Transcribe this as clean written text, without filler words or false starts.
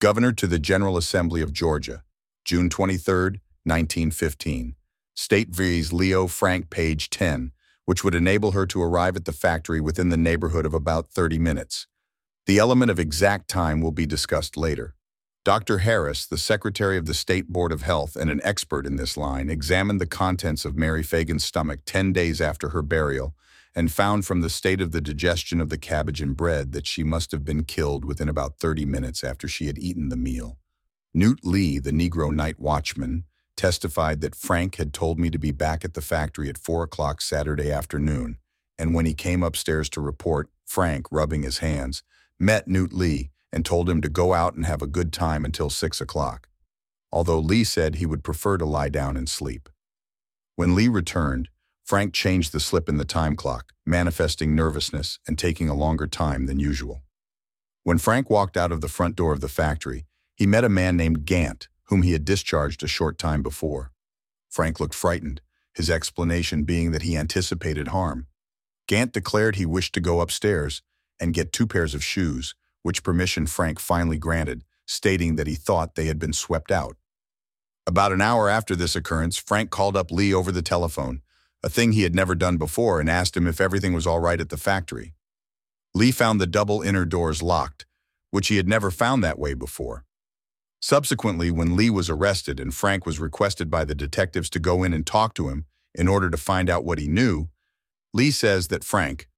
Governor to the General Assembly of Georgia, June 23, 1915. State vs. Leo Frank, page 10, which would enable her to arrive at the factory within the neighborhood of about 30 minutes. The element of exact time will be discussed later. Dr. Harris, the Secretary of the State Board of Health and an expert in this line, examined the contents of Mary Fagan's stomach 10 days after her burial and found from the state of the digestion of the cabbage and bread that she must have been killed within about 30 minutes after she had eaten the meal. Newt Lee, the Negro night watchman, testified that Frank had told me to be back at the factory at 4 o'clock Saturday afternoon, and when he came upstairs to report, Frank, rubbing his hands, met Newt Lee and told him to go out and have a good time until 6 o'clock, although Lee said he would prefer to lie down and sleep. When Lee returned, Frank changed the slip in the time clock, manifesting nervousness and taking a longer time than usual. When Frank walked out of the front door of the factory, he met a man named Gant, whom he had discharged a short time before. Frank looked frightened, his explanation being that he anticipated harm. Gant declared he wished to go upstairs and get 2 pairs of shoes, which permission Frank finally granted, stating that he thought they had been swept out. About an hour after this occurrence, Frank called up Lee over the telephone, a thing he had never done before, and asked him if everything was all right at the factory. Lee found the double inner doors locked, which he had never found that way before. Subsequently, when Lee was arrested and Frank was requested by the detectives to go in and talk to him in order to find out what he knew, Lee says that Frank,